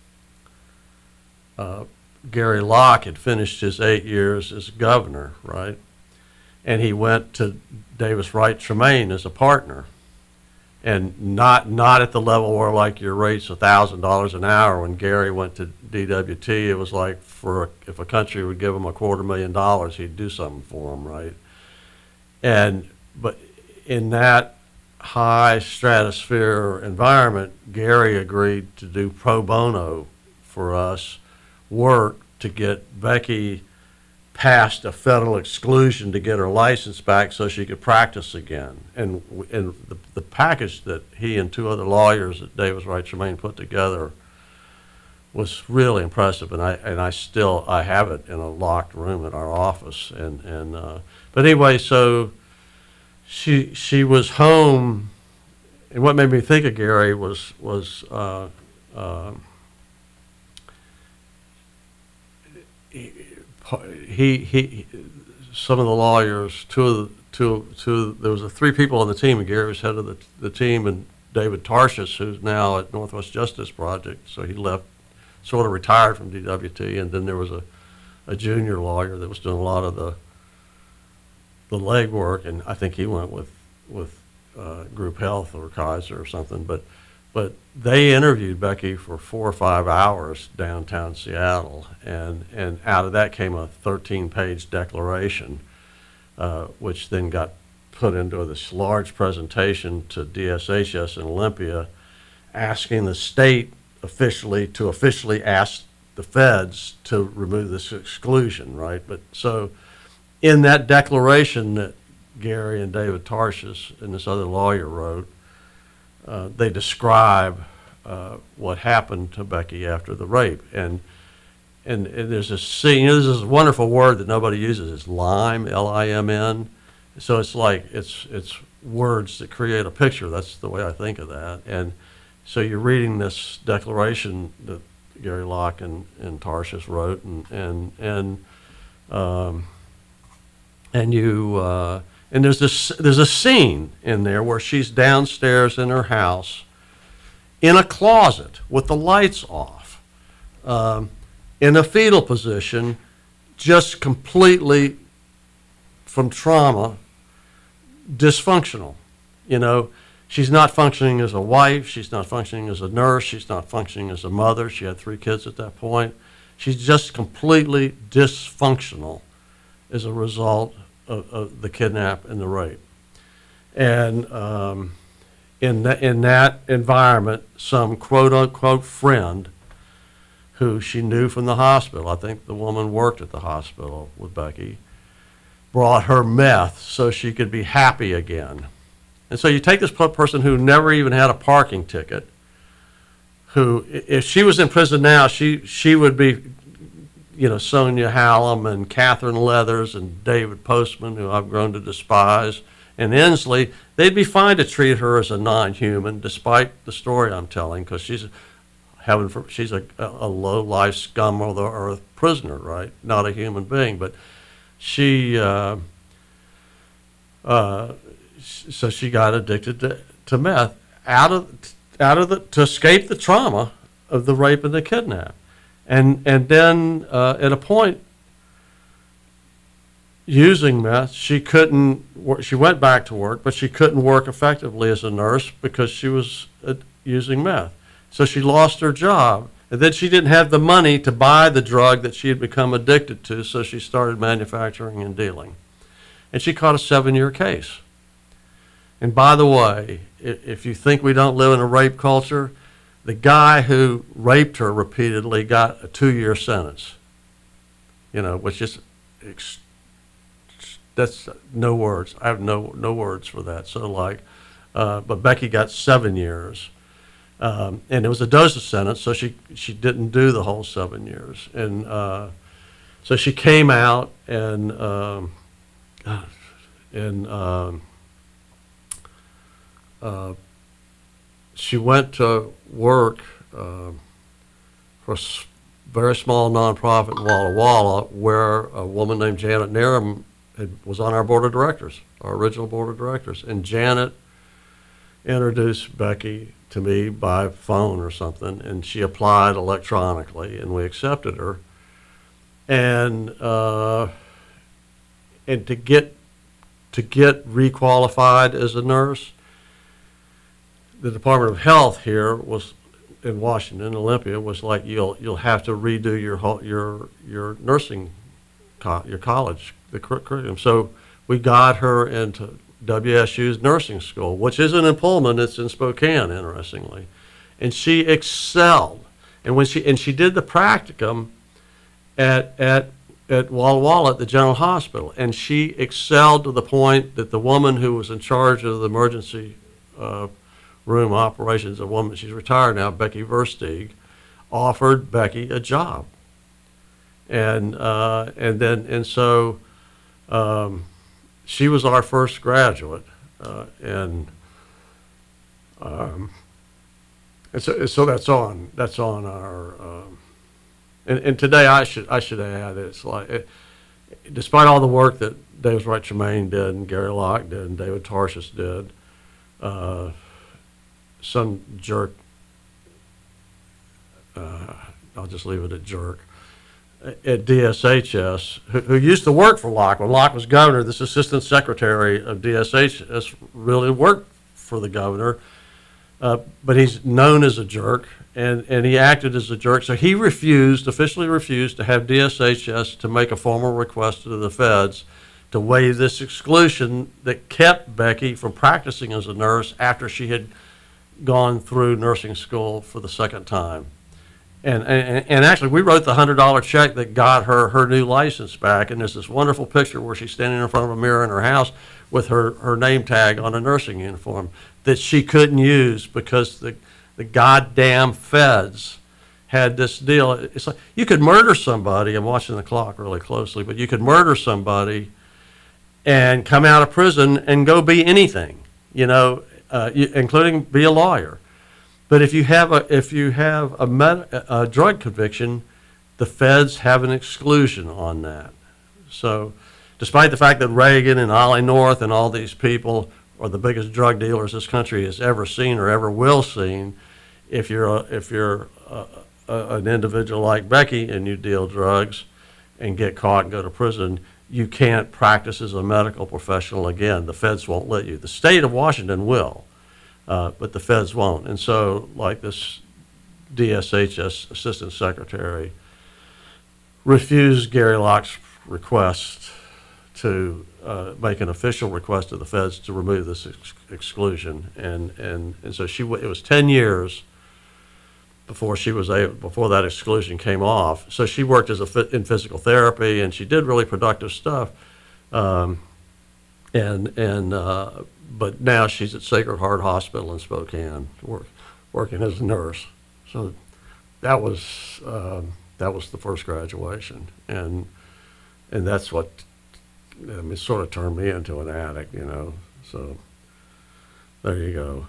uh, Gary Locke had finished his eight years as governor, right? And he went to Davis Wright Tremaine as a partner. And not not at the level where like your rate's a thousand dollars an hour. When Gary went to D W T, it was like for a, if a country would give him a quarter million dollars, he'd do something for him, right? And but in that high stratosphere environment, Gary agreed to do pro bono for us work to get Becky passed a federal exclusion to get her license back so she could practice again. And and the, the package that he and two other lawyers at Davis Wright Tremaine put together was really impressive. And I and I still I have it in a locked room at our office. And and uh, but anyway, so she she was home. And what made me think of Gary was was. Uh, uh, He, he, some of the lawyers, two of the, two, two, there was a three people on the team, and Gary was head of the, the team, and David Tarshish, who's now at Northwest Justice Project, so he left, sort of retired from D W T, and then there was a, a junior lawyer that was doing a lot of the, the legwork, and I think he went with, with uh, Group Health or Kaiser or something, but, but they interviewed Becky for four or five hours downtown Seattle, and, and out of that came a thirteen-page declaration, uh, which then got put into this large presentation to D S H S in Olympia, asking the state officially to officially ask the feds to remove this exclusion, right? But so in that declaration that Gary and David Tarshish and this other lawyer wrote, Uh, they describe uh, what happened to Becky after the rape, and and, and there's a scene. You know, there's this wonderful word that nobody uses. It's lime, L I M N. So it's like it's it's words that create a picture. That's the way I think of that. And so you're reading this declaration that Gary Locke and, and Tarshish wrote, and and and um, and you. Uh, And there's this, there's a scene in there where she's downstairs in her house in a closet with the lights off, um, in a fetal position, just completely from trauma, dysfunctional. You know, she's not functioning as a wife, she's not functioning as a nurse, she's not functioning as a mother. She had three kids at that point. She's just completely dysfunctional as a result Of, of the kidnap and the rape. And um, in, that, in that environment, some quote-unquote friend who she knew from the hospital, I think the woman worked at the hospital with Becky, brought her meth so she could be happy again. And so you take this person who never even had a parking ticket, who, if she was in prison now, she, she would be, you know, Sonia Hallam and Catherine Leathers and David Postman, who I've grown to despise, and Inslee, they'd be fine to treat her as a non-human, despite the story I'm telling, because she's having for, she's a, a low-life scum of the earth prisoner, right? Not a human being, but she, uh, uh, so she got addicted to, to meth out of out of the to escape the trauma of the rape and the kidnap. And and then uh, at a point, using meth, she couldn't. Work, she went back to work, but she couldn't work effectively as a nurse because she was uh, using meth. So she lost her job, and then she didn't have the money to buy the drug that she had become addicted to. So she started manufacturing and dealing, and she caught a seven-year case. And by the way, if, if you think we don't live in a rape culture, the guy who raped her repeatedly got a two-year sentence. you know, which is, ex- that's no words. I have no no words for that. So like, uh, but Becky got seven years, um, and it was a dosage sentence, so she she didn't do the whole seven years, and uh, so she came out and um, and um, uh, she went to work uh, for a s- very small nonprofit in Walla Walla, where a woman named Janet Narum had, was on our board of directors, our original board of directors. And Janet introduced Becky to me by phone or something, and she applied electronically, and we accepted her. And uh, and to get to get requalified as a nurse, the Department of Health here was in Washington, Olympia, was like you'll you'll have to redo your whole, your your nursing co- your college the cur- curriculum. So we got her into W S U's nursing school, which isn't in Pullman; it's in Spokane, interestingly, and she excelled. And when she and she did the practicum at at at Walla Walla at the General Hospital, and she excelled to the point that the woman who was in charge of the emergency uh, room operations, a woman, she's retired now, Becky Versteeg, offered Becky a job. And uh, and then and so um, she was our first graduate, uh, and um, and so so that's on that's on our. Um, and, and today I should I should add it's like it, despite all the work that David Wright Tremaine did and Gary Locke did and David Tarshis did. Uh, some jerk, uh, I'll just leave it at jerk, at D S H S, who, who used to work for Locke. When Locke was governor, this assistant secretary of D S H S really worked for the governor, uh, but he's known as a jerk, and, and he acted as a jerk. So he refused, officially refused, to have D S H S to make a formal request to the feds to waive this exclusion that kept Becky from practicing as a nurse after she had gone through nursing school for the second time. And, and and actually, we wrote the one hundred dollar check that got her her new license back, and there's this wonderful picture where she's standing in front of a mirror in her house with her, her name tag on a nursing uniform that she couldn't use because the, the goddamn feds had this deal. It's like you could murder somebody, I'm watching the clock really closely, but you could murder somebody and come out of prison and go be anything, you know, Uh, you, including be a lawyer. But if you have a if you have a, med, a drug conviction, the feds have an exclusion on that. So, despite the fact that Reagan and Ollie North and all these people are the biggest drug dealers this country has ever seen or ever will see, if you're a, if you're a, a, an individual like Becky and you deal drugs and get caught and go to prison, you can't practice as a medical professional again. The feds won't let you. The state of Washington will, uh, but the feds won't. And so, like this D S H S assistant secretary refused Gary Locke's request to uh, make an official request to the feds to remove this ex- exclusion. And, and, and so she w- it was ten years before she was able, before that exclusion came off. So she worked as a fit in physical therapy, and she did really productive stuff. Um, and and uh, but now she's at Sacred Heart Hospital in Spokane, work, working as a nurse. So that was um, that was the first graduation, and and that's what I mean, sort of turned me into an addict, you know. So there you go.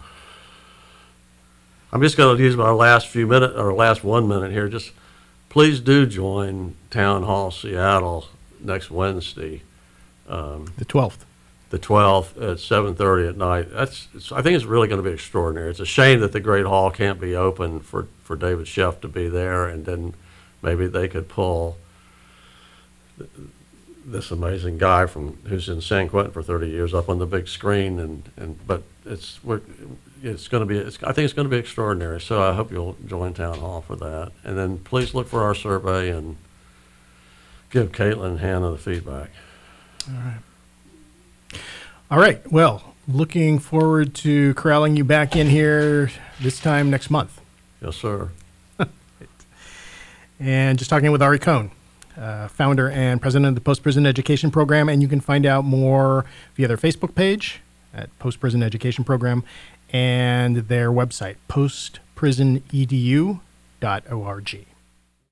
I'm just going to use my last few minutes, or last one minute here. Just please do join Town Hall Seattle next Wednesday, um, The twelfth. the twelfth at seven thirty at night. That's it's, I think it's really going to be extraordinary. It's a shame that the Great Hall can't be open for, for David Sheff to be there, and then maybe they could pull th- this amazing guy from who's in San Quentin for thirty years up on the big screen, and, and but it's we're, it's going to be it's, I think it's going to be extraordinary. So I hope you'll join Town Hall for that, and then please look for our survey and give Caitlin and Hannah the feedback. All right. All right. Well, looking forward to corralling you back in here this time next month. Yes, sir. And just talking with Ari Cohn, uh, founder and president of the Post Prison Education Program, and you can find out more via their Facebook page at Post Prison Education Program and their website, post prison edu dot org.